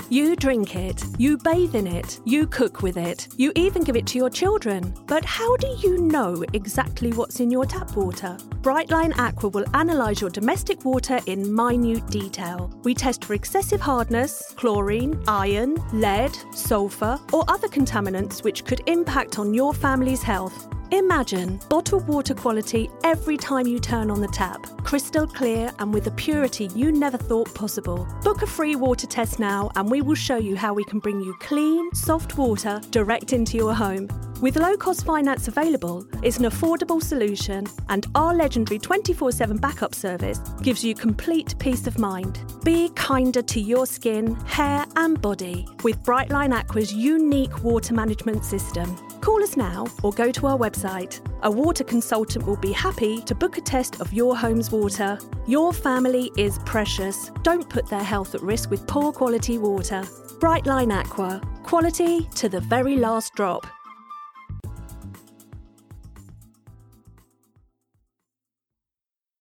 You drink it, you bathe in it, you cook with it, you even give it to your children. But how do you know exactly what's in your tap water? Brightline Aqua will analyse your domestic water in minute detail. We test for excessive hardness, chlorine, iron, lead, sulphur, or other contaminants which could impact on your family's health. Imagine bottled water quality every time you turn on the tap, crystal clear and with a purity you never thought possible. Book a free water test now and we will show you how we can bring you clean, soft water direct into your home. With low-cost finance available, it's an affordable solution, and our legendary 24/7 backup service gives you complete peace of mind. Be kinder to your skin, hair and body with Brightline Aqua's unique water management system. Call us now or go to our website. A water consultant will be happy to book a test of your home's water. Your family is precious. Don't put their health at risk with poor quality water. Brightline Aqua. Quality to the very last drop.